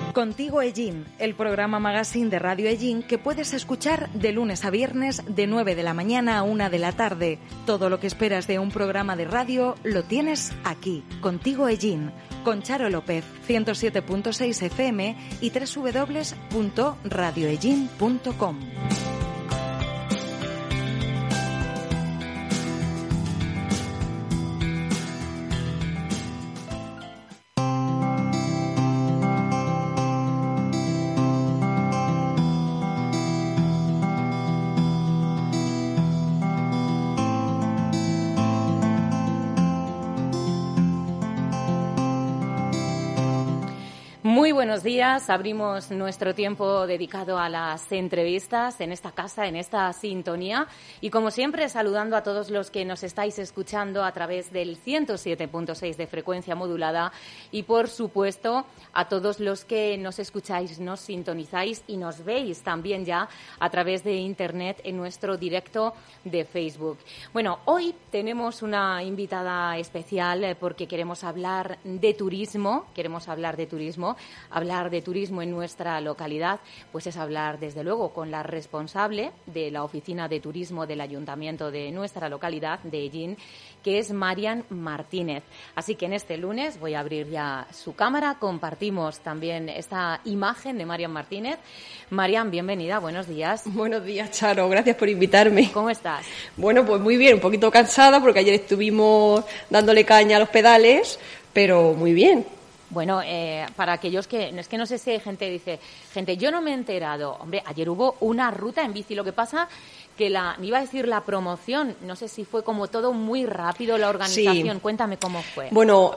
Contigo Ellín, el programa magazine de Radio Ellín que puedes escuchar de lunes a viernes de 9 de la mañana a 1 de la tarde. Todo lo que esperas de un programa de radio lo tienes aquí, Contigo Ellín, con Charo López, 107.6 FM y www.radioellín.com. Muy buenos días. Abrimos nuestro tiempo dedicado a las entrevistas en esta casa, en esta sintonía. Y como siempre, saludando a todos los que nos estáis escuchando a través del 107.6 de frecuencia modulada y, por supuesto, a todos los que nos escucháis, nos sintonizáis y nos veis también ya a través de Internet en nuestro directo de Facebook. Bueno, hoy tenemos una invitada especial porque queremos hablar de turismo. Hablar de turismo en nuestra localidad, pues es hablar, desde luego, con la responsable de la Oficina de Turismo del Ayuntamiento de nuestra localidad, de Ellín, que es Marian Martínez. Así que en este lunes voy a abrir ya su cámara. Compartimos también esta imagen de Marian Martínez. Marian, bienvenida, buenos días. Buenos días, Charo, gracias por invitarme. ¿Cómo estás? Bueno, pues muy bien, un poquito cansada porque ayer estuvimos dándole caña a los pedales, pero muy bien. Bueno, para aquellos que no sé si hay gente yo no me he enterado. Hombre, ayer hubo una ruta en bici, lo que pasa que me iba a decir la promoción, no sé si fue como todo muy rápido la organización. Sí. Cuéntame cómo fue. Bueno,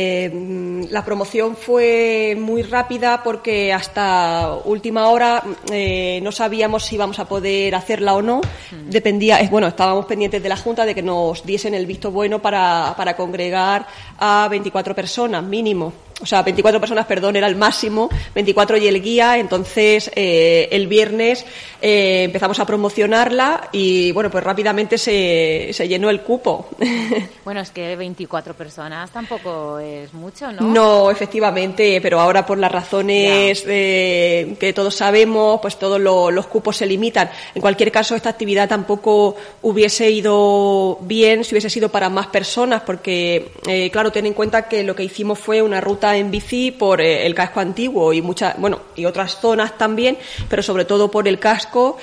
la promoción fue muy rápida porque hasta última hora no sabíamos si íbamos a poder hacerla o no. Dependía, estábamos pendientes de la Junta de que nos diesen el visto bueno para congregar a 24 personas mínimo. O sea, 24 personas, era el máximo, 24 y el guía. Entonces, el viernes empezamos a promocionarla y, bueno, pues rápidamente se llenó el cupo. Bueno, es que 24 personas tampoco es mucho, ¿no? No, efectivamente, pero ahora por las razones que todos sabemos, pues todos los cupos se limitan. En cualquier caso, esta actividad tampoco hubiese ido bien si hubiese sido para más personas, porque, claro, ten en cuenta que lo que hicimos fue una ruta en bici por el casco antiguo y y otras zonas también, pero sobre todo por el casco.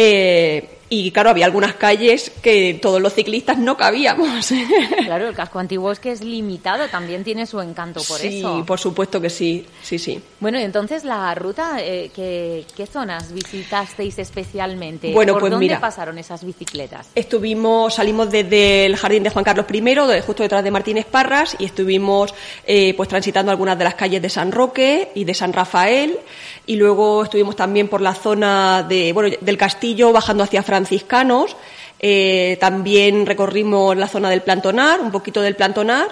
Y claro, había algunas calles que todos los ciclistas no cabíamos. Claro, el casco antiguo es que es limitado, también tiene su encanto por eso. Sí, por supuesto que sí, sí. Bueno, y entonces la ruta, ¿qué zonas visitasteis especialmente? Bueno, ¿Por pues dónde pasaron esas bicicletas? Salimos desde el Jardín de Juan Carlos I, justo detrás de Martínez Parras, y estuvimos pues transitando algunas de las calles de San Roque y de San Rafael, y luego estuvimos también por la zona del Castillo, bajando hacia Franciscanos. También recorrimos la zona del Plantonar, un poquito del Plantonar,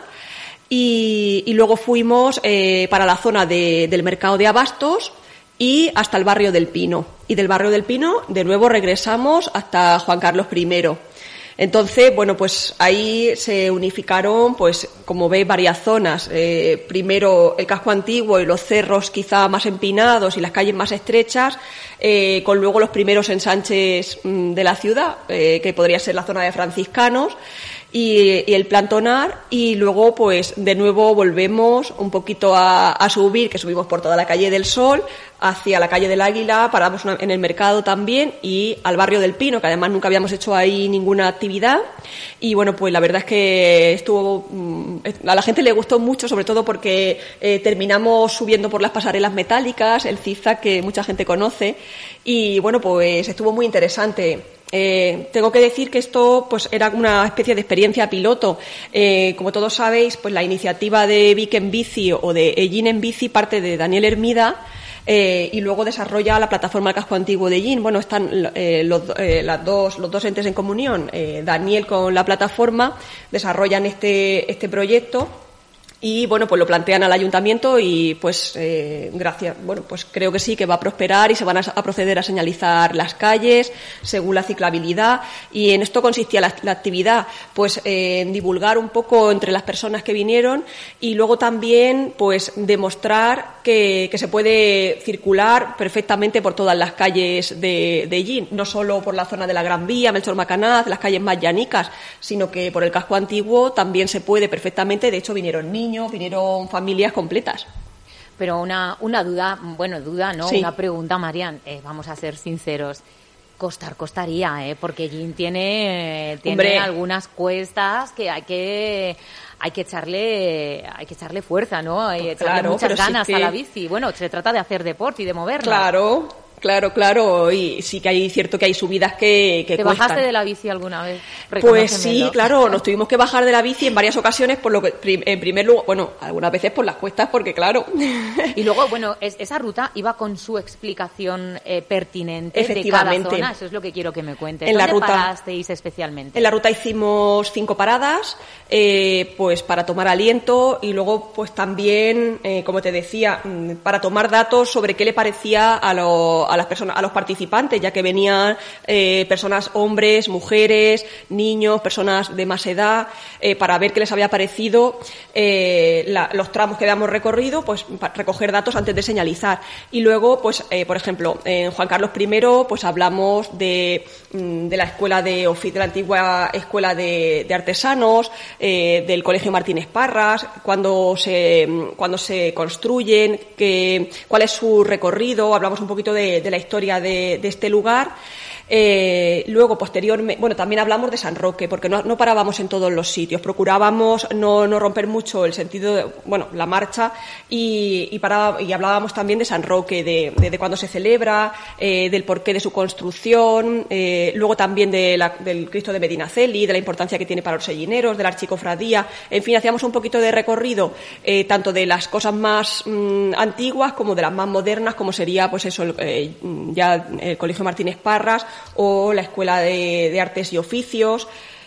y luego fuimos para la zona del Mercado de Abastos y hasta el Barrio del Pino. Y del Barrio del Pino, de nuevo, regresamos hasta Juan Carlos I. Entonces, bueno, pues ahí se unificaron, pues como veis, varias zonas. Primero el casco antiguo y los cerros quizá más empinados y las calles más estrechas, con luego los primeros ensanches de la ciudad, que podría ser la zona de Franciscanos y el Plantonar, y luego pues de nuevo volvemos un poquito a subir, que subimos por toda la calle del Sol hacia la calle del Águila, paramos en el mercado también y al Barrio del Pino, que además nunca habíamos hecho ahí ninguna actividad. Y bueno, pues la verdad es que a la gente le gustó mucho, sobre todo porque terminamos subiendo por las pasarelas metálicas, el zigzag que mucha gente conoce, y bueno, pues estuvo muy interesante. Tengo que decir que esto pues era una especie de experiencia piloto. Como todos sabéis, pues la iniciativa de Vic en Bici o de Ellín en Bici parte de Daniel Hermida, y luego desarrolla la plataforma del casco antiguo de Ellín. Bueno, están los dos entes en comunión. Daniel con la plataforma desarrollan este proyecto. y bueno, pues lo plantean al ayuntamiento y pues pues creo que sí, que va a prosperar y se van a proceder a señalizar las calles según la ciclabilidad. Y en esto consistía la actividad, pues en divulgar un poco entre las personas que vinieron y luego también pues demostrar que se puede circular perfectamente por todas las calles de Ellín, no solo por la zona de la Gran Vía, Melchor Macanaz, las calles más llanicas, sino que por el casco antiguo también se puede perfectamente. De hecho, vinieron niños, vinieron familias completas. Pero una duda, duda, ¿no? Sí. Una pregunta, Marian, vamos a ser sinceros. Costaría, porque Ellín tiene algunas cuestas que hay que echarle fuerza, ¿no? Hay que echarle muchas ganas a la bici. Bueno, se trata de hacer deporte y de moverla. Claro, y sí que hay cierto que hay subidas que ¿Te cuestan. bajaste de la bici alguna vez? Pues sí, claro, nos tuvimos que bajar de la bici en varias ocasiones, por lo que en primer lugar, algunas veces por las cuestas, porque claro. Y luego, esa ruta iba con su explicación pertinente de cada zona, eso es lo que quiero que me cuentes. ¿Dónde parasteis especialmente? En la ruta hicimos 5 paradas, pues para tomar aliento y luego pues también, como te decía, para tomar datos sobre qué le parecía a las personas, a los participantes, ya que venían personas, hombres, mujeres, niños, personas de más edad, para ver qué les había parecido los tramos que habíamos recorrido, pues para recoger datos antes de señalizar. Y luego, pues por ejemplo, en Juan Carlos I, pues hablamos de la escuela de la antigua escuela de artesanos, del Colegio Martínez Parras, cuando se construyen, cuál es su recorrido, hablamos un poquito de la historia de este lugar. Luego, posteriormente, también hablamos de San Roque, porque no parábamos en todos los sitios, procurábamos no romper mucho el sentido la marcha y hablábamos también de San Roque, de cuándo se celebra, del porqué de su construcción, luego también del Cristo de Medinaceli, de la importancia que tiene para los sellineros, de la archicofradía. En fin, hacíamos un poquito de recorrido, tanto de las cosas más antiguas como de las más modernas, como sería pues eso, ya el Colegio Martínez Parras o la Escuela de Artes y Oficios.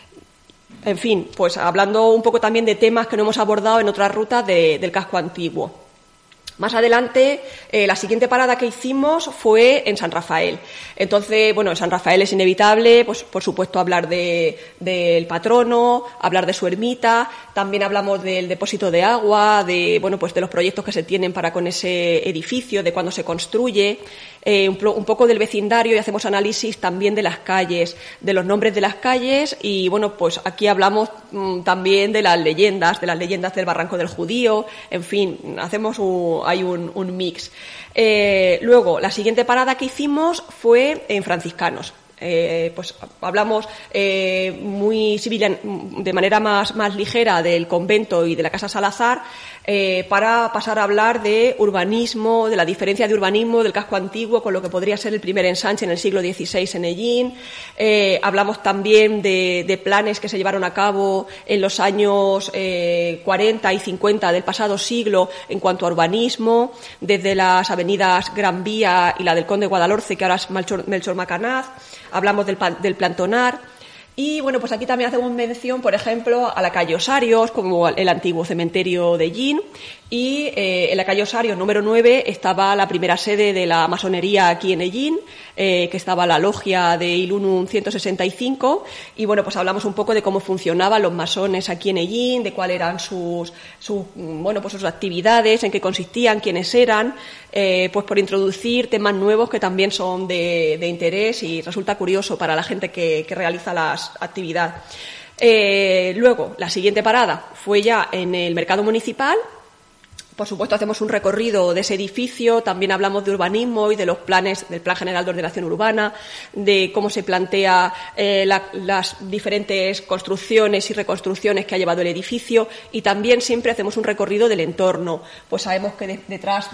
En fin, pues hablando un poco también de temas que no hemos abordado en otras rutas del casco antiguo. Más adelante, la siguiente parada que hicimos fue en San Rafael. Entonces, en San Rafael es inevitable, pues por supuesto, hablar del patrono, hablar de su ermita. También hablamos del depósito de agua, de los proyectos que se tienen para con ese edificio, de cuándo se construye, un poco del vecindario, y hacemos análisis también de las calles, de los nombres de las calles, y pues aquí hablamos también de las leyendas del Barranco del Judío. En fin, hay un mix. Luego, la siguiente parada que hicimos fue en Franciscanos. Pues hablamos muy civil, de manera más ligera, del convento y de la Casa Salazar, para pasar a hablar de urbanismo, de la diferencia de urbanismo del casco antiguo con lo que podría ser el primer ensanche en el siglo XVI en Ellín. Hablamos también de planes que se llevaron a cabo en los años 40 y 50 del pasado siglo en cuanto a urbanismo, desde las avenidas Gran Vía y la del Conde Guadalhorce, que ahora es Melchor Macanaz. Hablamos del plantonar. Y pues aquí también hacemos mención, por ejemplo, a la calle Osarios, como el antiguo cementerio de Ellín. Y en la calle Osarios número 9 estaba la primera sede de la masonería aquí en Ellín, que estaba la logia de Ilunum 165. Y pues hablamos un poco de cómo funcionaban los masones aquí en Ellín, de cuáles eran sus actividades, en qué consistían, quiénes eran, pues por introducir temas nuevos que también son de interés y resulta curioso para la gente que realiza las actividades. Luego, la siguiente parada fue ya en el mercado municipal. Por supuesto, hacemos un recorrido de ese edificio, también hablamos de urbanismo y de los planes del Plan General de Ordenación Urbana, de cómo se plantea las diferentes construcciones y reconstrucciones que ha llevado el edificio, y también siempre hacemos un recorrido del entorno. Pues sabemos que detrás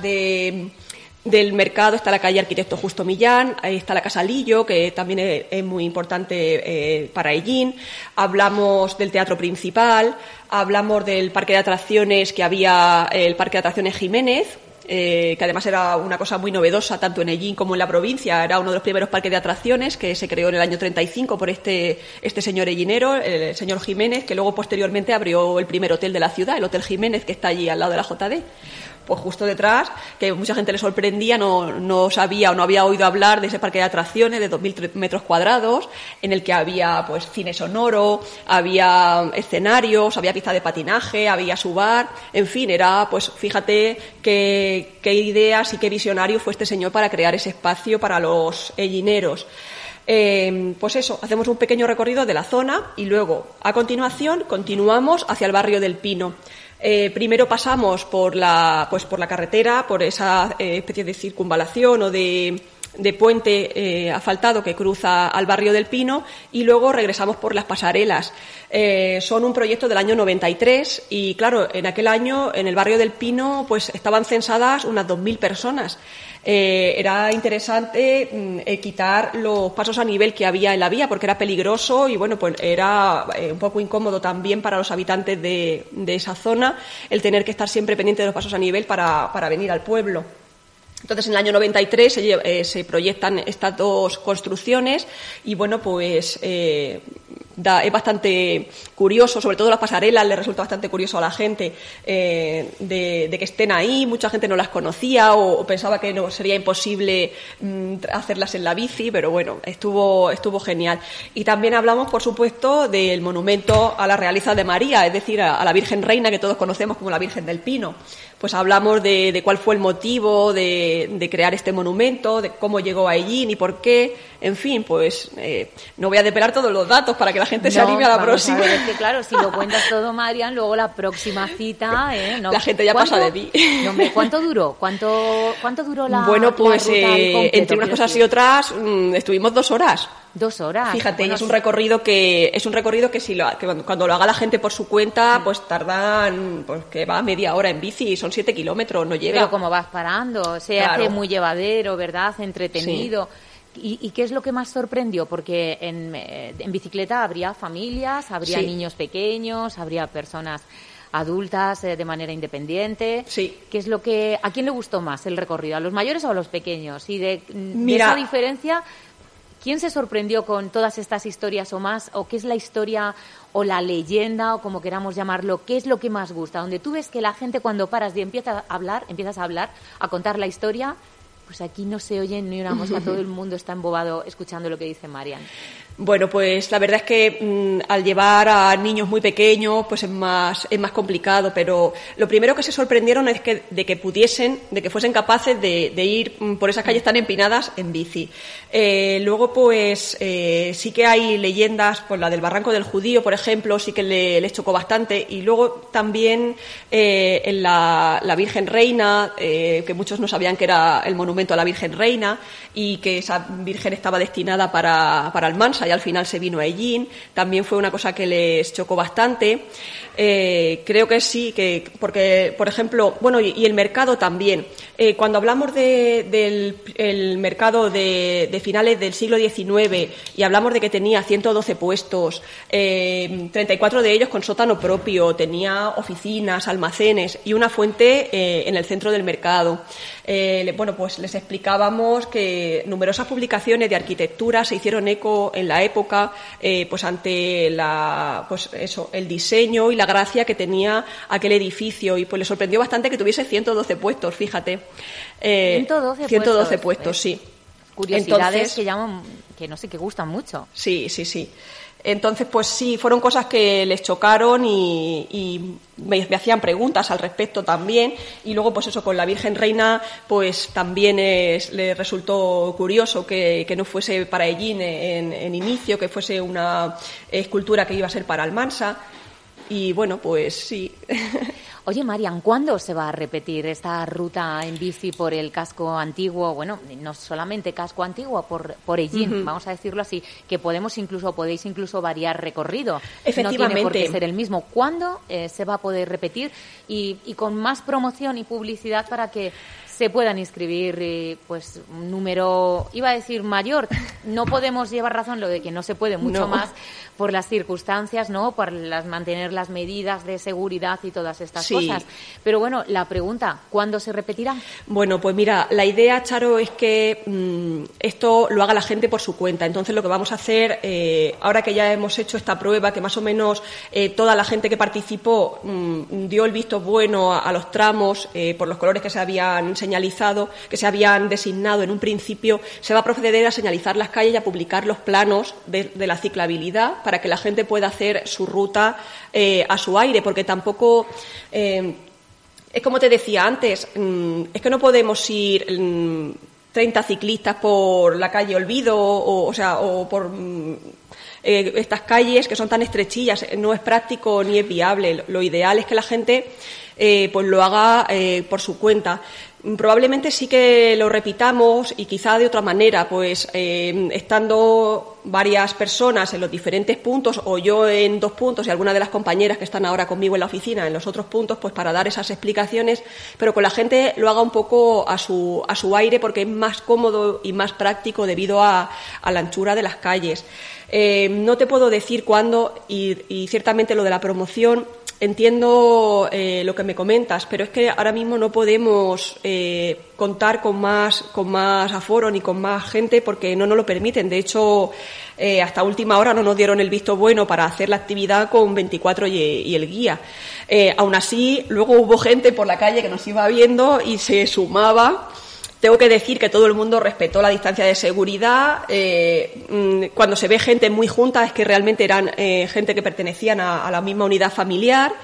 del mercado está la calle Arquitecto Justo Millán, ahí está la Casa Lillo, que también es muy importante para Ellín. Hablamos del Teatro Principal, hablamos del parque de atracciones que había, el Parque de Atracciones Jiménez, que además era una cosa muy novedosa tanto en Hellín como en la provincia. Era uno de los primeros parques de atracciones que se creó en el año 35 por este señor hellinero, el señor Jiménez, que luego posteriormente abrió el primer hotel de la ciudad, el Hotel Jiménez, que está allí al lado de la JD. Pues justo detrás, que mucha gente le sorprendía, no sabía o no había oído hablar de ese parque de atracciones de 2.000 metros cuadrados, en el que había pues cine sonoro, había escenarios, había pista de patinaje, había su bar, en fin, era, pues fíjate qué ideas y qué visionario fue este señor para crear ese espacio para los hellineros. Pues eso, hacemos un pequeño recorrido de la zona y luego, a continuación, continuamos hacia el barrio del Pino. Primero pasamos por la carretera, por esa especie de circunvalación o de puente asfaltado que cruza al barrio del Pino, y luego regresamos por las pasarelas. Son un proyecto del año 93 y, claro, en aquel año en el barrio del Pino pues estaban censadas unas 2.000 personas. Era interesante quitar los pasos a nivel que había en la vía porque era peligroso y bueno, pues era un poco incómodo también para los habitantes de esa zona el tener que estar siempre pendiente de los pasos a nivel para venir al pueblo. Entonces, en el año 93 se proyectan estas dos construcciones y, bueno, pues es bastante curioso, sobre todo las pasarelas, le resulta bastante curioso a la gente de que estén ahí. Mucha gente no las conocía o pensaba que no sería imposible hacerlas en la bici, pero bueno, estuvo genial. Y también hablamos, por supuesto, del monumento a la realeza de María, es decir, a la Virgen Reina, que todos conocemos como la Virgen del Pino. Pues hablamos de cuál fue el motivo de crear este monumento, de cómo llegó a Hellín y por qué. En fin, pues no voy a desvelar todos los datos para que la gente se anime a la próxima. A ver, es que claro, si lo cuentas todo, Marian, luego la próxima cita... No. La gente ya pasa de mí. No, hombre, ¿cuánto duró? ¿Cuánto duró la Bueno, pues la ruta entre unas cosas y otras estuvimos 2 horas. 2 horas. Fíjate, bueno, es un recorrido que cuando lo haga la gente por su cuenta, pues tardan, pues que va media hora en bici, son 7 kilómetros, no llega. Pero como vas parando, se hace muy llevadero, ¿verdad? Entretenido. Sí. ¿Y qué es lo que más sorprendió? Porque en bicicleta habría familias, habría niños pequeños, habría personas adultas de manera independiente. Sí. ¿Qué es a quién le gustó más el recorrido? ¿A los mayores o a los pequeños? Y de esa diferencia, ¿quién se sorprendió con todas estas historias o más? ¿O qué es la historia o la leyenda o como queramos llamarlo? ¿Qué es lo que más gusta? Donde tú ves que la gente cuando paras y empiezas a hablar, a contar la historia, pues aquí no se oye ni una mosca, todo el mundo está embobado escuchando lo que dice Marian. Bueno, pues la verdad es que al llevar a niños muy pequeños pues es más complicado, pero lo primero que se sorprendieron es de que fuesen capaces de ir por esas calles tan empinadas en bici. Luego pues sí que hay leyendas, pues la del Barranco del Judío, por ejemplo, sí que les chocó bastante, y luego también en la Virgen Reina, que muchos no sabían que era el monumento a la Virgen Reina y que esa Virgen estaba destinada para Almansa y al final se vino a Hellín. También fue una cosa que les chocó bastante. Creo que sí, porque, por ejemplo, bueno, y el mercado también. Cuando hablamos del mercado de finales del siglo XIX y hablamos de que tenía 112 puestos, 34 de ellos con sótano propio, tenía oficinas, almacenes y una fuente en el centro del mercado. Bueno, pues les explicábamos que numerosas publicaciones de arquitectura se hicieron eco en la época, pues ante el diseño y la gracia que tenía aquel edificio, y pues les sorprendió bastante que tuviese 112 puestos, fíjate. 112 puestos, sí. Curiosidades que no sé, que gustan mucho. Sí. Entonces, pues sí, fueron cosas que les chocaron y me hacían preguntas al respecto también. Y luego, pues eso, con la Virgen Reina, pues también les resultó curioso que no fuese para Hellín en inicio, que fuese una escultura que iba a ser para Almansa. Y bueno, pues sí. Oye, Marian, ¿cuándo se va a repetir esta ruta en bici por el casco antiguo? Bueno, no solamente casco antiguo, por Hellín, vamos a decirlo así, que podéis incluso variar recorrido. Efectivamente. No tiene por qué ser el mismo. ¿Cuándo se va a poder repetir? Y con más promoción y publicidad para que se puedan inscribir pues un número, iba a decir mayor. No podemos llevar razón lo de que no se puede mucho más por las circunstancias, ¿no? Por mantener las medidas de seguridad y todas estas cosas. Pero bueno, la pregunta, ¿cuándo se repetirá? Bueno, pues mira, la idea, Charo, es que esto lo haga la gente por su cuenta. Entonces, lo que vamos a hacer, ahora que ya hemos hecho esta prueba, que más o menos toda la gente que participó dio el visto bueno a los tramos por los colores que se habían señalizado, que se habían designado en un principio, se va a proceder a señalizar las calles y a publicar los planos de la ciclabilidad para que la gente pueda hacer su ruta a su aire, porque tampoco... es como te decía antes, es que no podemos ir 30 ciclistas por la calle Olvido o por estas calles que son tan estrechillas. No es práctico ni es viable. Lo ideal es que la gente pues lo haga por su cuenta. Probablemente sí que lo repitamos y quizá de otra manera, pues estando varias personas en los diferentes puntos o yo en 2 puntos y algunas de las compañeras que están ahora conmigo en la oficina en los otros puntos, pues para dar esas explicaciones, pero con la gente lo haga un poco a su aire porque es más cómodo y más práctico debido a la anchura de las calles. No te puedo decir cuándo y ciertamente lo de la promoción. Entiendo lo que me comentas, pero es que ahora mismo no podemos contar con más aforo ni con más gente porque no nos lo permiten. De hecho, hasta última hora no nos dieron el visto bueno para hacer la actividad con 24 y el guía. Aún así, luego hubo gente por la calle que nos iba viendo y se sumaba. Tengo que decir que todo el mundo respetó la distancia de seguridad. Cuando se ve gente muy junta es que realmente eran gente que pertenecían a la misma unidad familiar.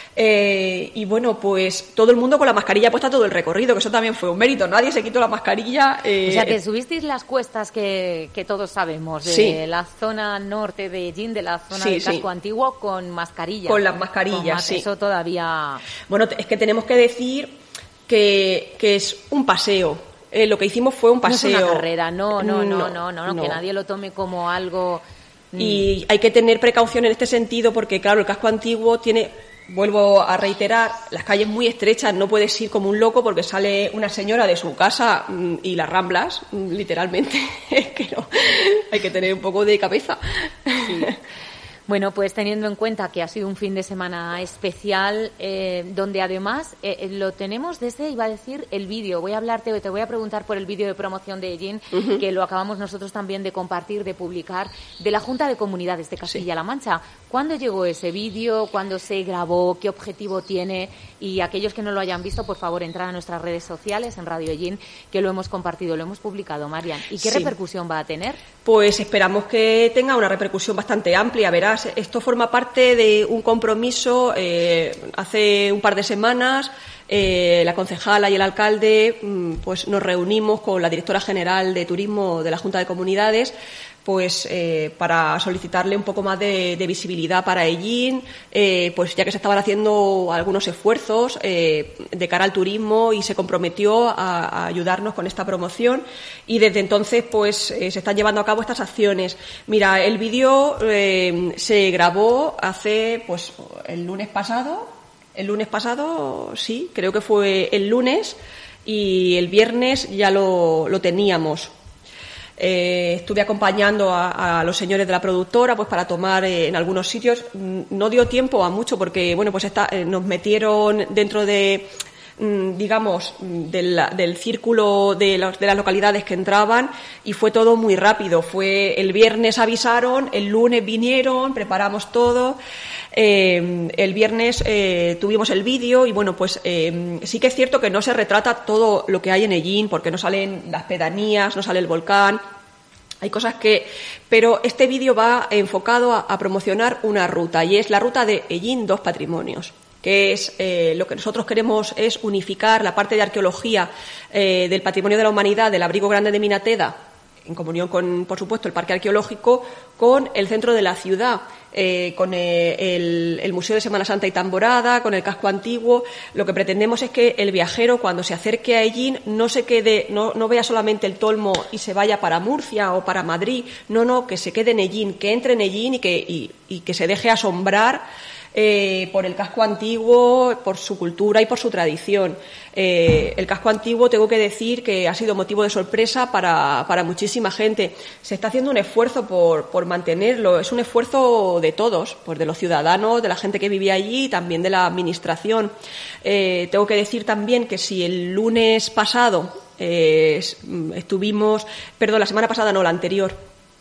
Y bueno, pues todo el mundo con la mascarilla puesta todo el recorrido, que eso también fue un mérito. Nadie se quitó la mascarilla. O sea, que subisteis las cuestas que todos sabemos, de la zona norte de Ellín, de la zona del casco antiguo, con mascarilla. Con las mascarillas, sí. Eso todavía... Bueno, es que tenemos que decir que es un paseo. Lo que hicimos fue un paseo. No es una carrera, no, que nadie lo tome como algo... Y hay que tener precaución en este sentido porque, claro, el casco antiguo tiene, vuelvo a reiterar, las calles muy estrechas, no puedes ir como un loco porque sale una señora de su casa y las ramblas, literalmente, es que no, hay que tener un poco de cabeza. Sí. Bueno, pues teniendo en cuenta que ha sido un fin de semana especial, donde además lo tenemos desde, iba a decir, el vídeo. Te voy a preguntar por el vídeo de promoción de Ellín, que lo acabamos nosotros también de compartir, de publicar, de la Junta de Comunidades de Castilla-La Mancha. ¿Cuándo llegó ese vídeo? ¿Cuándo se grabó? ¿Qué objetivo tiene? Y aquellos que no lo hayan visto, por favor, entrar a nuestras redes sociales, en Radio Ellín, que lo hemos compartido, lo hemos publicado, Marian. ¿Y qué repercusión va a tener? Pues esperamos que tenga una repercusión bastante amplia, verás. Esto forma parte de un compromiso. Hace un par de semanas la concejala y el alcalde pues nos reunimos con la directora general de Turismo de la Junta de Comunidades pues para solicitarle un poco más de visibilidad para Ellín, pues ya que se estaban haciendo algunos esfuerzos de cara al turismo y se comprometió a ayudarnos con esta promoción y desde entonces pues se están llevando a cabo estas acciones. Mira, el vídeo se grabó hace pues el lunes pasado, sí, creo que fue el lunes y el viernes ya lo teníamos. Estuve acompañando a los señores de la productora pues para tomar en algunos sitios. No dio tiempo a mucho porque bueno pues nos metieron dentro de digamos del círculo de las localidades que entraban y fue todo muy rápido. Fue el viernes avisaron, el lunes vinieron, preparamos todo. El viernes tuvimos el vídeo y bueno pues sí que es cierto que no se retrata todo lo que hay en Ellín porque no salen las pedanías, no sale el volcán, hay cosas pero este vídeo va enfocado a promocionar una ruta y es la ruta de Ellín 2 Patrimonios, que es lo que nosotros queremos es unificar la parte de arqueología del patrimonio de la humanidad del Abrigo Grande de Minateda, en comunión con, por supuesto, el Parque Arqueológico, con el centro de la ciudad, con el Museo de Semana Santa y Tamborada, con el casco antiguo. Lo que pretendemos es que el viajero, cuando se acerque a Ellín, no se quede, no vea solamente el Tolmo y se vaya para Murcia o para Madrid, no, que se quede en Ellín, que entre en Ellín y que se deje asombrar por el casco antiguo, por su cultura y por su tradición. El casco antiguo, tengo que decir que ha sido motivo de sorpresa para muchísima gente. Se está haciendo un esfuerzo por mantenerlo. Es un esfuerzo de todos, pues de los ciudadanos, de la gente que vivía allí y también de la administración. Tengo que decir también que si el lunes pasado la semana pasada no, la anterior,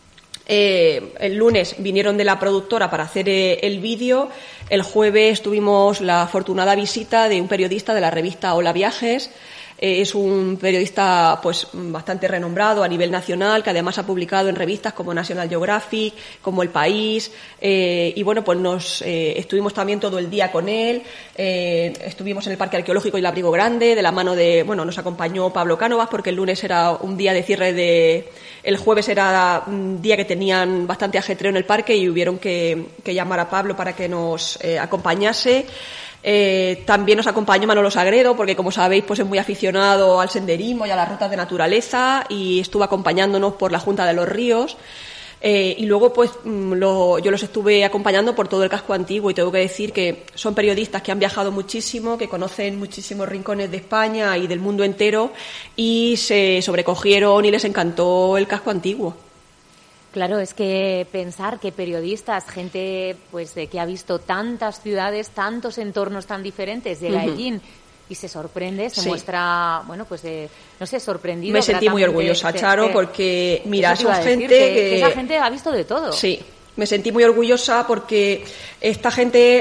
el lunes vinieron de la productora para hacer el vídeo. El jueves tuvimos la afortunada visita de un periodista de la revista Hola Viajes. Es un periodista pues bastante renombrado a nivel nacional, que además ha publicado en revistas como National Geographic, como El País, y bueno, pues estuvimos también todo el día con él. Estuvimos en el Parque Arqueológico y el Abrigo Grande, de la mano nos acompañó Pablo Cánovas, porque el lunes era un día de cierre el jueves era un día que tenían bastante ajetreo en el parque y hubieron que llamar a Pablo para que nos acompañase. También nos acompañó Manolo Sagredo, porque como sabéis pues es muy aficionado al senderismo y a las rutas de naturaleza, y estuvo acompañándonos por la Junta de los Ríos. Y luego pues yo los estuve acompañando por todo el casco antiguo, y tengo que decir que son periodistas que han viajado muchísimo, que conocen muchísimos rincones de España y del mundo entero, y se sobrecogieron y les encantó el casco antiguo. Claro, es que pensar que periodistas, gente pues que ha visto tantas ciudades, tantos entornos tan diferentes, llega a Hellín y se sorprende, se muestra, sorprendido. Me sentí muy orgullosa, Charo, porque, mira, son gente que esa gente ha visto de todo. Sí. Me sentí muy orgullosa porque esta gente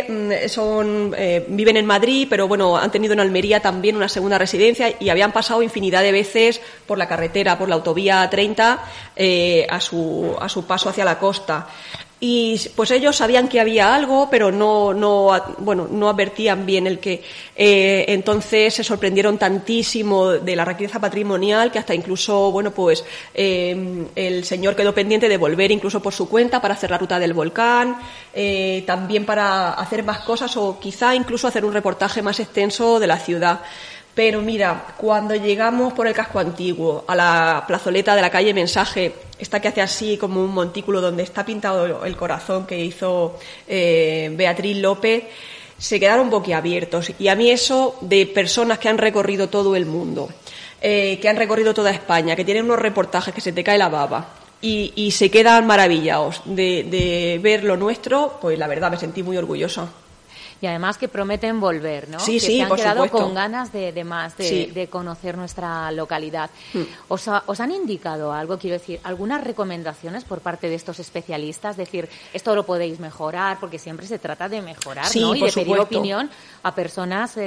viven en Madrid, pero bueno, han tenido en Almería también una segunda residencia y habían pasado infinidad de veces por la carretera, por la autovía 30, a su paso hacia la costa. Y pues ellos sabían que había algo, pero no advertían bien el que. Entonces se sorprendieron tantísimo de la riqueza patrimonial que hasta incluso, el señor quedó pendiente de volver incluso por su cuenta para hacer la ruta del volcán, también para hacer más cosas, o quizá incluso hacer un reportaje más extenso de la ciudad. Pero mira, cuando llegamos por el casco antiguo a la plazoleta de la calle Mensaje, esta que hace así como un montículo donde está pintado el corazón que hizo Beatriz López, se quedaron boquiabiertos. Y a mí eso de personas que han recorrido todo el mundo, que han recorrido toda España, que tienen unos reportajes que se te cae la baba y se quedan maravillados de ver lo nuestro, pues la verdad me sentí muy orgullosa. Y además que prometen volver, ¿no? Sí, que se han quedado supuesto. Con ganas de más, de conocer nuestra localidad. ¿Os han indicado algo, quiero decir, algunas recomendaciones por parte de estos especialistas? Es decir, esto lo podéis mejorar, porque siempre se trata de mejorar, sí, ¿no? Y de supuesto. pedir opinión a personas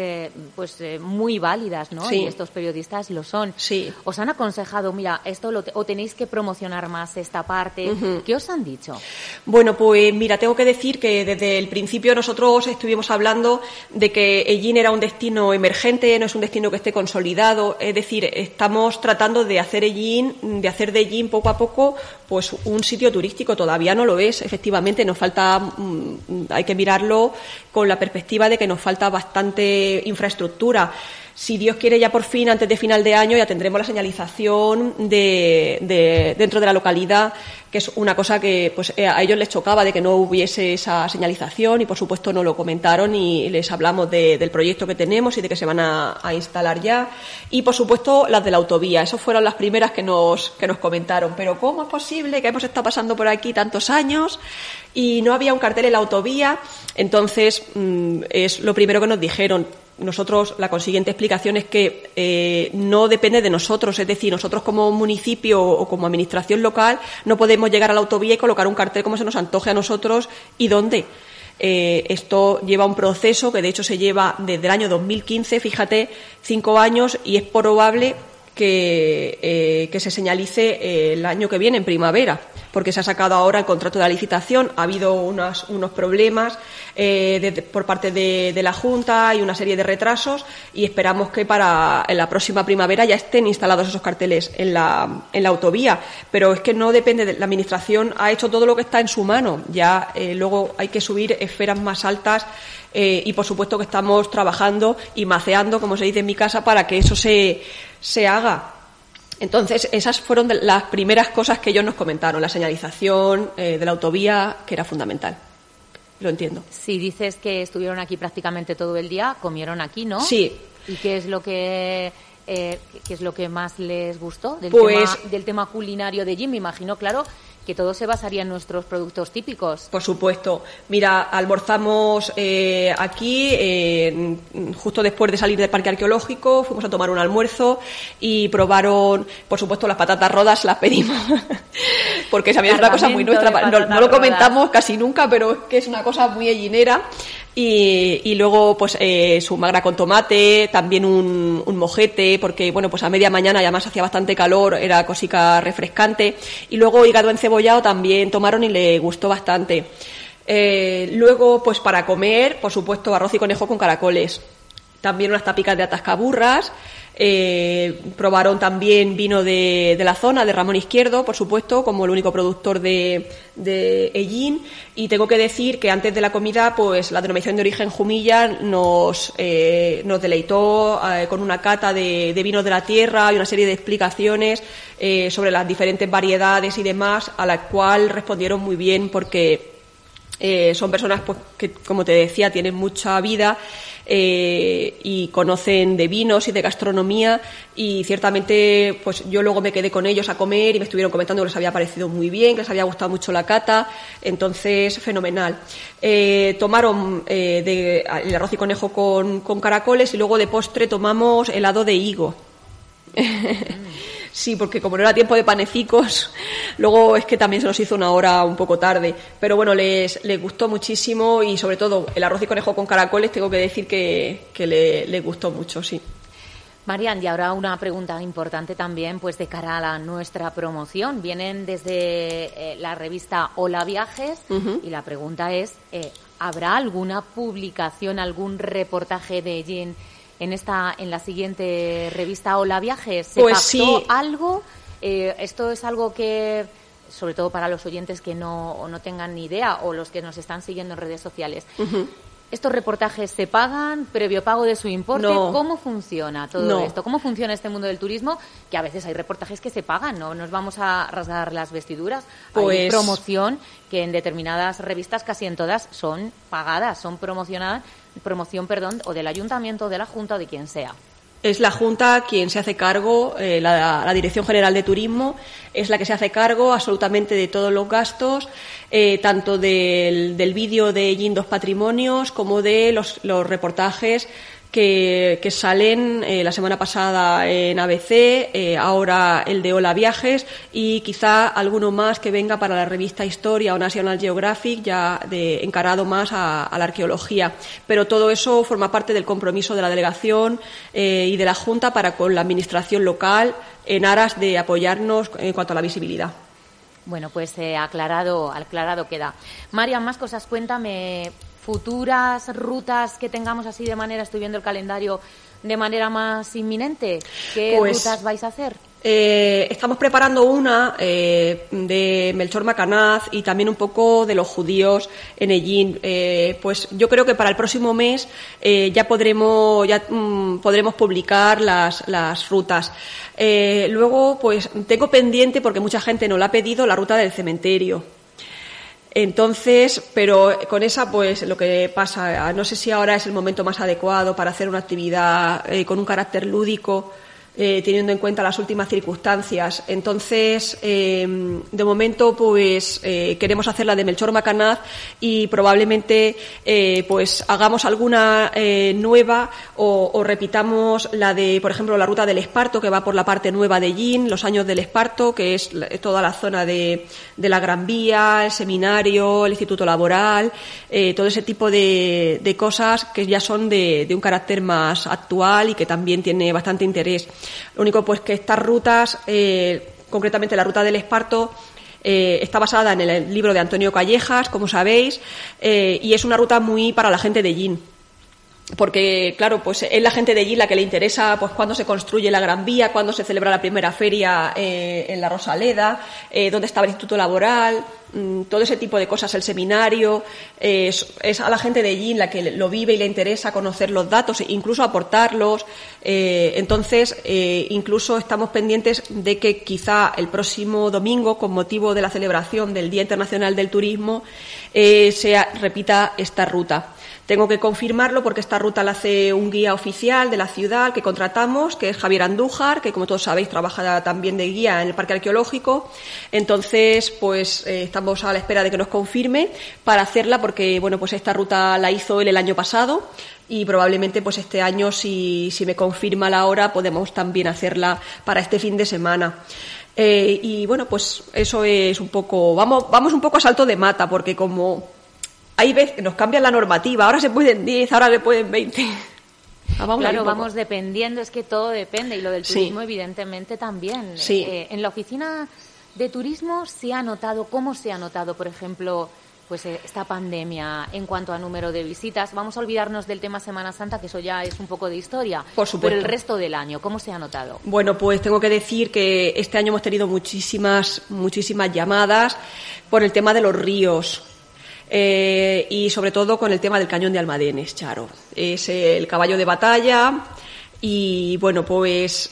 muy válidas, ¿no? Sí. Y estos periodistas lo son. Sí. ¿Os han aconsejado, mira, esto o tenéis que promocionar más esta parte? ¿Qué os han dicho? Bueno, pues mira, tengo que decir que desde el principio nosotros estuvimos hablando de que Hellín era un destino emergente, no es un destino que esté consolidado, es decir, estamos tratando de hacer de Hellín poco a poco pues un sitio turístico. Todavía no lo es, efectivamente, nos falta, hay que mirarlo con la perspectiva de que nos falta bastante infraestructura. Si Dios quiere, ya por fin, antes de final de año, ya tendremos la señalización dentro de la localidad, que es una cosa que pues a ellos les chocaba de que no hubiese esa señalización, y por supuesto nos lo comentaron y les hablamos del proyecto que tenemos y de que se van a instalar ya. Y por supuesto las de la autovía, esas fueron las primeras que nos comentaron. Pero ¿cómo es posible que hemos estado pasando por aquí tantos años y no había un cartel en la autovía? Entonces es lo primero que nos dijeron. Nosotros, la consiguiente explicación es que no depende de nosotros, es decir, nosotros como municipio o como administración local no podemos llegar a la autovía y colocar un cartel como se nos antoje a nosotros y dónde. Esto lleva un proceso que de hecho se lleva desde el año 2015, fíjate, 5 años, y es probable que se señalice el año que viene, en primavera, porque se ha sacado ahora el contrato de la licitación. Ha habido unos problemas por parte de la Junta y una serie de retrasos, y esperamos que en la próxima primavera ya estén instalados esos carteles en la autovía. Pero es que no depende de la Administración, ha hecho todo lo que está en su mano. Ya luego hay que subir esferas más altas. Y por supuesto que estamos trabajando y maceando, como se dice en mi casa, para que eso se haga. Entonces, esas fueron las primeras cosas que ellos nos comentaron, la señalización de la autovía, que era fundamental. lo entiendo. Si dices que estuvieron aquí prácticamente todo el día, comieron aquí, ¿no? Sí. ¿Y qué es lo que más les gustó del tema culinario de Ellín? Me imagino, claro, que todo se basaría en nuestros productos típicos. Por supuesto. Mira, almorzamos aquí, justo después de salir del parque arqueológico, fuimos a tomar un almuerzo y probaron, por supuesto, las patatas rodas, las pedimos, porque sabía es una cosa muy nuestra, no lo comentamos casi nunca, pero es que es una cosa muy ellinera. Y luego pues su magra con tomate, también un mojete, porque bueno, pues a media mañana y además hacía bastante calor, era cosica refrescante, y luego hígado encebollado también tomaron y le gustó bastante. Luego pues para comer, por supuesto, arroz y conejo con caracoles, también unas tapicas de atascaburras. Probaron también vino de la zona, de Ramón Izquierdo, por supuesto, como el único productor de Ellín. Y tengo que decir que antes de la comida, pues la denominación de origen Jumilla nos deleitó con una cata de vinos de la tierra y una serie de explicaciones sobre las diferentes variedades y demás, a la cual respondieron muy bien porque son personas pues, que, como te decía, tienen mucha vida y conocen de vinos y de gastronomía, y ciertamente pues yo luego me quedé con ellos a comer y me estuvieron comentando que les había parecido muy bien, que les había gustado mucho la cata, entonces fenomenal. Tomaron el arroz y conejo con caracoles y luego de postre tomamos helado de higo. Sí, porque como no era tiempo de panecicos, luego es que también se nos hizo una hora un poco tarde. Pero bueno, les gustó muchísimo, y sobre todo el arroz y conejo con caracoles tengo que decir que le gustó mucho, sí. Marian, y ahora una pregunta importante también, pues de cara a nuestra promoción. Vienen desde la revista Hola Viajes, y la pregunta es, ¿habrá alguna publicación, algún reportaje de Ellín en la siguiente revista Hola Viajes? ¿Se pues captó sí. algo? Esto es algo que, sobre todo para los oyentes que no tengan ni idea, o los que nos están siguiendo en redes sociales, ¿estos reportajes se pagan, previo pago de su importe? No. ¿Cómo funciona todo esto? ¿Cómo funciona este mundo del turismo? Que a veces hay reportajes que se pagan, no nos vamos a rasgar las vestiduras. Pues... Hay promoción que en determinadas revistas, casi en todas, son pagadas, son promoción, o del ayuntamiento, o de la Junta, o de quien sea. Es la Junta quien se hace cargo, la Dirección General de Turismo es la que se hace cargo absolutamente de todos los gastos, tanto del vídeo de Ellín Dos Patrimonios como de los reportajes que salen la semana pasada en ABC, ahora el de Hola Viajes, y quizá alguno más que venga para la revista Historia o National Geographic, ya encarado más a la arqueología. Pero todo eso forma parte del compromiso de la delegación y de la Junta para con la administración local, en aras de apoyarnos en cuanto a la visibilidad. Bueno, pues aclarado queda. Marian, más cosas, cuéntame. ¿Futuras rutas que tengamos así de manera, estoy viendo el calendario, de manera más inminente? ¿Qué rutas vais a hacer? Estamos preparando una de Melchor Macanaz y también un poco de los judíos en Ellín. Pues yo creo que para el próximo mes ya podremos publicar las rutas. Luego, pues tengo pendiente, porque mucha gente nos la ha pedido, la ruta del cementerio. Entonces, pero con esa, pues lo que pasa, no sé si ahora es el momento más adecuado para hacer una actividad con un carácter lúdico, teniendo en cuenta las últimas circunstancias. Entonces, de momento, pues queremos hacer la de Melchor Macanaz y probablemente pues hagamos alguna nueva o repitamos la de, por ejemplo, la ruta del Esparto, que va por la parte nueva de Ellín, los años del Esparto, que es toda la zona de la Gran Vía, el seminario, el Instituto Laboral, todo ese tipo de cosas que ya son de un carácter más actual y que también tiene bastante interés. Lo único pues que estas rutas, concretamente la ruta del Esparto, está basada en el libro de Antonio Callejas, como sabéis, y es una ruta muy para la gente de Ellín. Porque, claro, pues es la gente de Ellín la que le interesa pues cuándo se construye la Gran Vía, cuándo se celebra la primera feria en la Rosaleda, dónde estaba el Instituto Laboral. todo ese tipo de cosas, el seminario, es a la gente de allí la que lo vive y le interesa conocer los datos, incluso aportarlos. Entonces, incluso estamos pendientes de que quizá el próximo domingo, con motivo de la celebración del Día Internacional del Turismo, repita esta ruta. Tengo que confirmarlo porque esta ruta la hace un guía oficial de la ciudad que contratamos, que es Javier Andújar, que como todos sabéis trabaja también de guía en el Parque Arqueológico. Entonces, pues estamos a la espera de que nos confirme para hacerla porque, bueno, pues esta ruta la hizo él el año pasado y probablemente pues este año, si me confirma la hora, podemos también hacerla para este fin de semana. Y bueno, pues eso es un poco, vamos un poco a salto de mata porque como hay veces que nos cambian la normativa, ahora se pueden 10, ahora se pueden 20. Vamos dependiendo, es que todo depende, y lo del turismo evidentemente también. Sí. En la oficina de turismo ¿cómo se ha notado, por ejemplo, pues esta pandemia en cuanto a número de visitas? Vamos a olvidarnos del tema Semana Santa, que eso ya es un poco de historia. Por supuesto. Pero el resto del año, ¿cómo se ha notado? Bueno, pues tengo que decir que este año hemos tenido muchísimas llamadas por el tema de los ríos. Y sobre todo con el tema del Cañón de Almadenes, Charo. Es el caballo de batalla y bueno, pues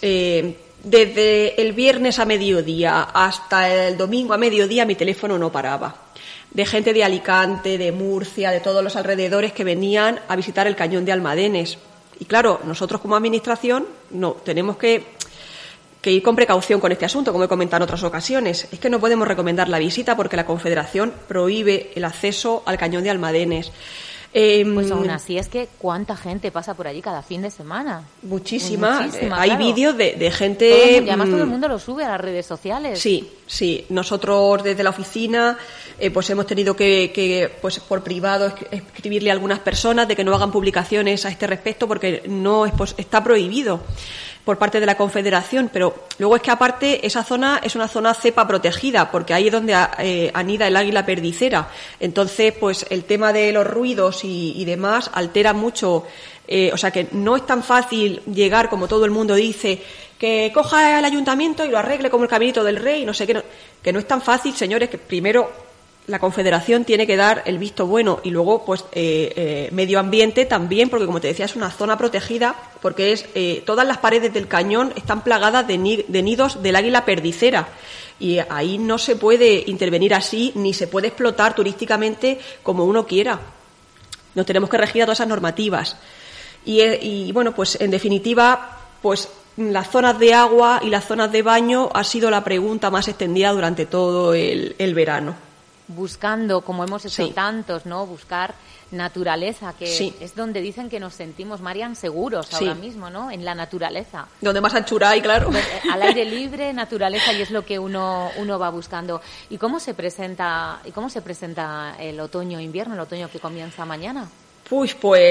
desde el viernes a mediodía hasta el domingo a mediodía mi teléfono no paraba. De gente de Alicante, de Murcia, de todos los alrededores que venían a visitar el Cañón de Almadenes. Y claro, nosotros como administración tenemos que ir con precaución con este asunto, como he comentado en otras ocasiones. Es que no podemos recomendar la visita porque la Confederación prohíbe el acceso al Cañón de Almadenes. Pues aún así es que ¿cuánta gente pasa por allí cada fin de semana? Muchísima. Hay claro. Vídeos de gente... Y además todo el mundo lo sube a las redes sociales. Sí. Nosotros desde la oficina pues hemos tenido que pues por privado escribirle a algunas personas de que no hagan publicaciones a este respecto porque está prohibido por parte de la Confederación, pero luego es que aparte esa zona es una zona cepa protegida, porque ahí es donde anida el águila perdicera. Entonces, pues el tema de los ruidos y demás altera mucho, o sea que no es tan fácil llegar, como todo el mundo dice, que coja el ayuntamiento y lo arregle como el Caminito del Rey, no sé qué, que no es tan fácil, señores, que primero la Confederación tiene que dar el visto bueno y luego pues medio ambiente también, porque como te decía es una zona protegida porque todas las paredes del cañón están plagadas de nidos del águila perdicera y ahí no se puede intervenir así ni se puede explotar turísticamente como uno quiera. Nos tenemos que regir a todas esas normativas y bueno, pues en definitiva pues las zonas de agua y las zonas de baño ha sido la pregunta más extendida durante todo el verano. Buscando, como hemos hecho tantos, ¿no? Buscar naturaleza, que es donde dicen que nos sentimos, Marian, seguros ahora mismo, ¿no? En la naturaleza. Donde más anchura hay, claro. Al aire libre, naturaleza, y es lo que uno va buscando. ¿Y cómo se presenta el otoño-invierno, el otoño que comienza mañana? Pues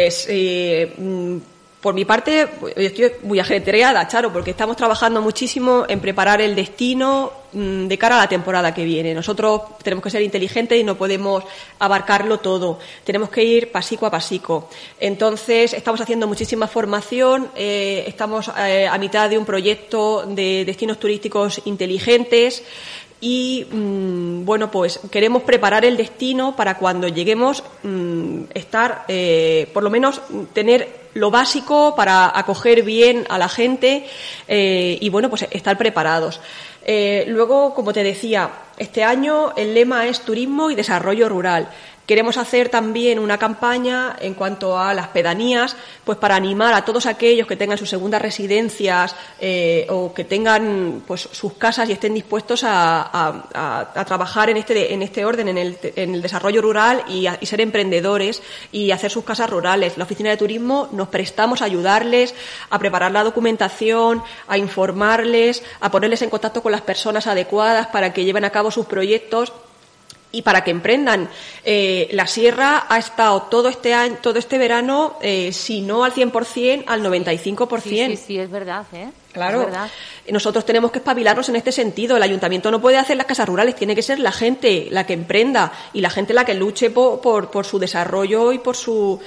por mi parte, estoy muy ajetreada, Charo, porque estamos trabajando muchísimo en preparar el destino de cara a la temporada que viene. Nosotros tenemos que ser inteligentes y no podemos abarcarlo todo. Tenemos que ir pasico a pasico. Entonces, estamos haciendo muchísima formación. Estamos a mitad de un proyecto de destinos turísticos inteligentes. Y bueno, pues queremos preparar el destino para cuando lleguemos estar, por lo menos tener lo básico para acoger bien a la gente y bueno, pues estar preparados. Luego, como te decía, este año el lema es turismo y desarrollo rural. Queremos hacer también una campaña en cuanto a las pedanías, pues para animar a todos aquellos que tengan sus segundas residencias o que tengan pues sus casas y estén dispuestos a trabajar en este orden, en el desarrollo rural y ser emprendedores y hacer sus casas rurales. La Oficina de Turismo nos prestamos a ayudarles a preparar la documentación, a informarles, a ponerles en contacto con las personas adecuadas para que lleven a cabo sus proyectos y para que emprendan. La sierra ha estado todo este verano, si no al 100%, al 95%. Sí, es verdad, ¿eh? Claro, ¿verdad? Nosotros tenemos que espabilarnos en este sentido. El ayuntamiento no puede hacer las casas rurales, tiene que ser la gente la que emprenda y la gente la que luche por su desarrollo y por su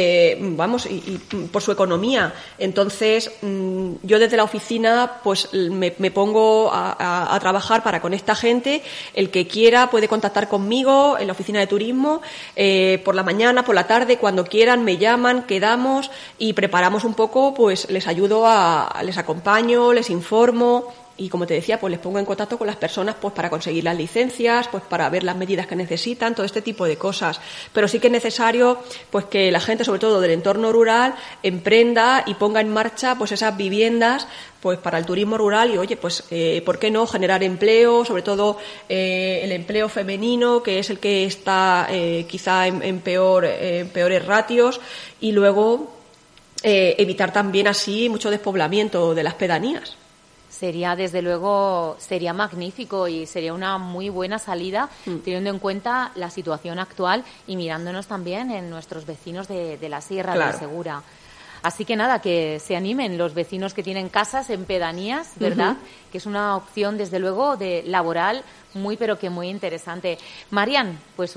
y por su economía. Entonces, yo desde la oficina pues me pongo a trabajar con esta gente. El que quiera puede contactar conmigo en la oficina de turismo por la mañana, por la tarde, cuando quieran, me llaman, quedamos y preparamos un poco, pues les ayudo les acompaño, les informo y, como te decía, pues les pongo en contacto con las personas pues para conseguir las licencias, pues para ver las medidas que necesitan, todo este tipo de cosas. Pero sí que es necesario pues que la gente, sobre todo del entorno rural, emprenda y ponga en marcha pues esas viviendas pues para el turismo rural y, oye, pues ¿por qué no generar empleo, sobre todo el empleo femenino, que es el que está quizá en peores ratios, y luego evitar también así mucho despoblamiento de las pedanías? Sería, desde luego, sería magnífico y sería una muy buena salida, teniendo en cuenta la situación actual y mirándonos también en nuestros vecinos de la Sierra de Segura. Así que nada, que se animen los vecinos que tienen casas en pedanías, ¿verdad? Que es una opción, desde luego, de laboral muy, pero que muy interesante. Marian, pues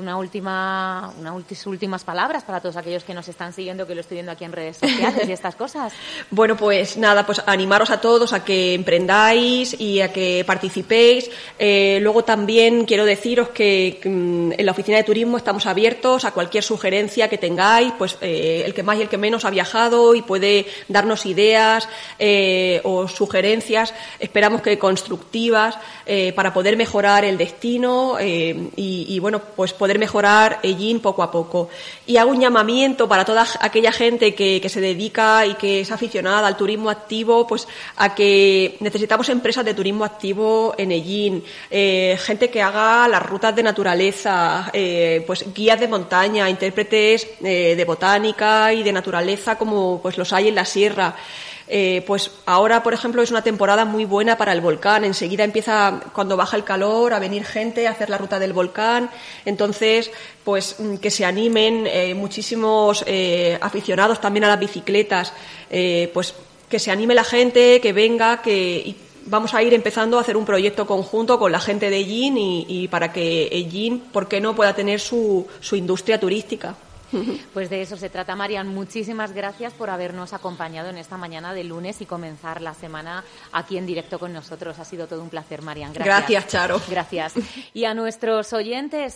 sus últimas palabras para todos aquellos que nos están siguiendo, que lo estoy viendo aquí en redes sociales y estas cosas. Bueno, pues nada, pues animaros a todos a que emprendáis y a que participéis. Luego también quiero deciros que en la oficina de turismo estamos abiertos a cualquier sugerencia que tengáis, pues el que más y el que menos ha viajado y puede darnos ideas o sugerencias, esperamos que constructivas, para poder mejorar el destino y bueno, pues poder mejorar Ellín poco a poco. Y hago un llamamiento para toda aquella gente que se dedica y que es aficionada al turismo activo, pues a que necesitamos empresas de turismo activo en Ellín, gente que haga las rutas de naturaleza, pues guías de montaña, intérpretes de botánica y de naturaleza, como pues los hay en la sierra. Pues ahora, por ejemplo, es una temporada muy buena para el volcán. Enseguida empieza, cuando baja el calor, a venir gente a hacer la ruta del volcán. Entonces, pues que se animen muchísimos aficionados también a las bicicletas. Pues que se anime la gente, que venga, y vamos a ir empezando a hacer un proyecto conjunto con la gente de Ellín y para que Ellín, ¿por qué no?, pueda tener su industria turística. Pues de eso se trata, Marian. Muchísimas gracias por habernos acompañado en esta mañana de lunes y comenzar la semana aquí en directo con nosotros. Ha sido todo un placer, Marian. Gracias. Gracias, Charo. Gracias. Y a nuestros oyentes,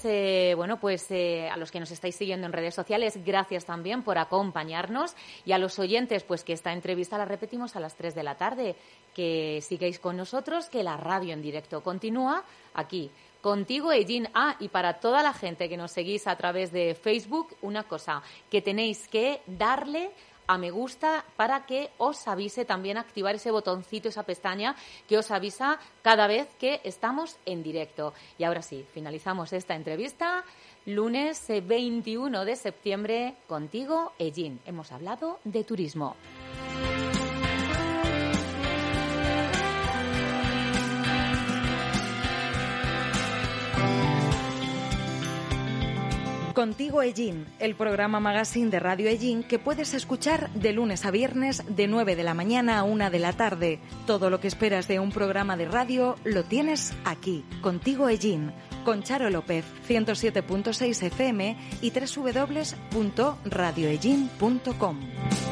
a los que nos estáis siguiendo en redes sociales, gracias también por acompañarnos. Y a los oyentes, pues que esta entrevista la repetimos a las 3 de la tarde. Que sigáis con nosotros, que la radio en directo continúa aquí. Contigo, Ellín. Y para toda la gente que nos seguís a través de Facebook, una cosa, que tenéis que darle a me gusta para que os avise, también activar ese botoncito, esa pestaña que os avisa cada vez que estamos en directo. Y ahora sí, finalizamos esta entrevista. Lunes 21 de septiembre, contigo, Ellín. Hemos hablado de turismo. Contigo Ellín, el programa magazine de Radio Ellín que puedes escuchar de lunes a viernes de 9 de la mañana a 1 de la tarde. Todo lo que esperas de un programa de radio lo tienes aquí. Contigo Ellín, con Charo López, 107.6 FM y www.radioellín.com.